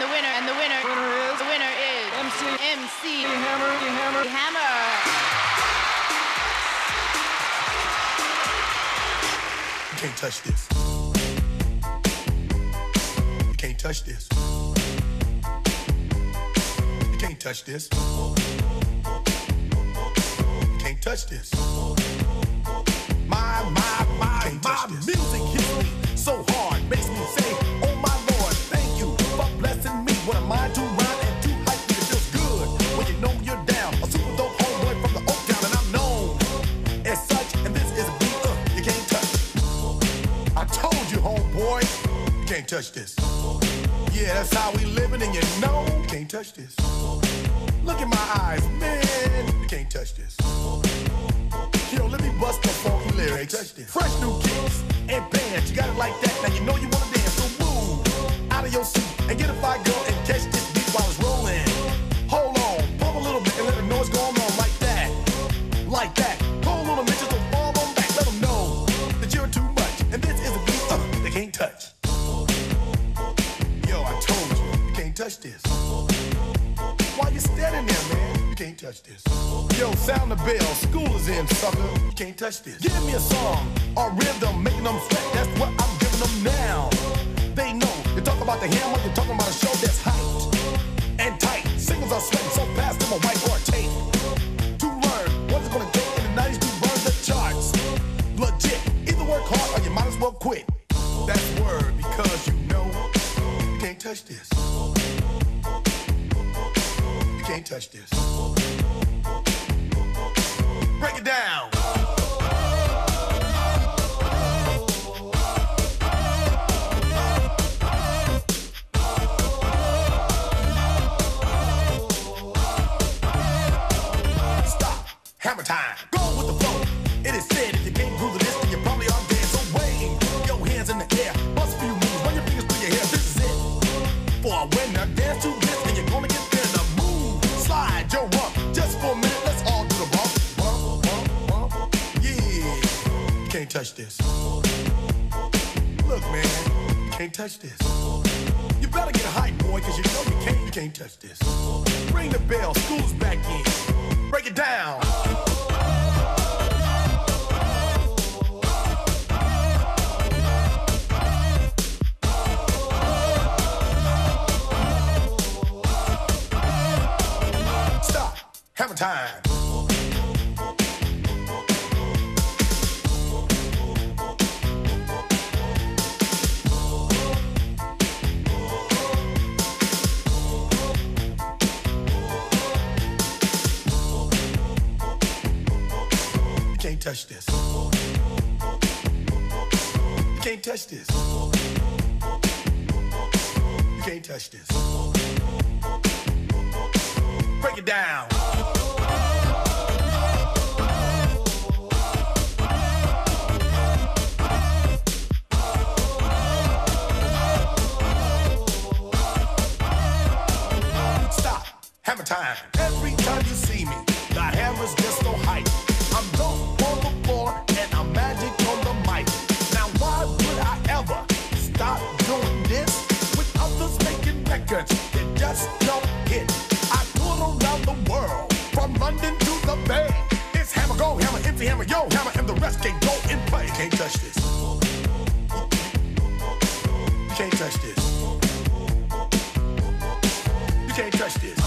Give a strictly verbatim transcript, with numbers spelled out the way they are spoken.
the winner, and the winner, winner is, the winner is M C, M C Hammer, Hammer, Hammer. You can't touch this. You can't touch this. You can't touch this. You can't touch this. My, my, my, my music hits me so hard, makes me say, oh my Lord, thank you for blessing me. What am I to rhyme and to hype me? It feels good when you know you're down. A super dope homeboy from the Oak Town, and I'm known as such. And this is a beat uh, you can't touch. I told you, homeboy, you can't touch this. Yeah, that's how we living, and you know you can't touch this. Look in my eyes, man, you can't touch this. Yo, let me bust the funky lyrics. Fresh new kicks and bands, you got it like that. Now you know you wanna dance, so move out of your seat and get a fire girl and catch this beat while it's rolling. Hold on, pump a little bit and let them know what's going on like that, like that. Hold on a minute, just fall on back, let them know that you're too much. And this is a beat uh, they can't touch. Yo, I told you, you can't touch this. Why you standing there, man? You can't touch this. Yo, sound the bell, school is in, sucker. You can't touch this. Give me a song or rhythm, making them sweat. That's what I'm giving them now. They know. You talk about the hammer, you're talking about a show that's hyped and tight. Singles are sweating so fast, them a white or tape. To learn what it's gonna take in the nineties to burn the charts. Legit. Either work hard or you might as well quit. That's word because you know you can't touch this. You can't touch this. Break it down. Stop. Hammer time. Go with the flow. It is said if you can't groove to this, then you probably are dead. So wave your hands in the air. Bust a few moves. Run your fingers through your hair. This is it. For a winner, dance to this, and you're gonna get there. The move. Slide your rump. Just for a minute, let's all do the bump. Can't touch this. Look, man, you can't touch this. You better get hype, boy, cause you know you can't, you can't touch this. Ring the bell, school's back in. Break it down. Stop. Hammer time. You can't touch this. You can't touch this. You can't touch this. Break it down. Stop. Hammer time. Every time you see me, the hammer's just so hype. I'm dope on the floor and I'm magic on the mic. Now why would I ever stop doing this with others making records that just don't hit? I tour around the world, from London to the Bay. It's hammer, go hammer, empty hammer, yo hammer, and the rest can go and play. You can't touch this. You can't touch this. You can't touch this.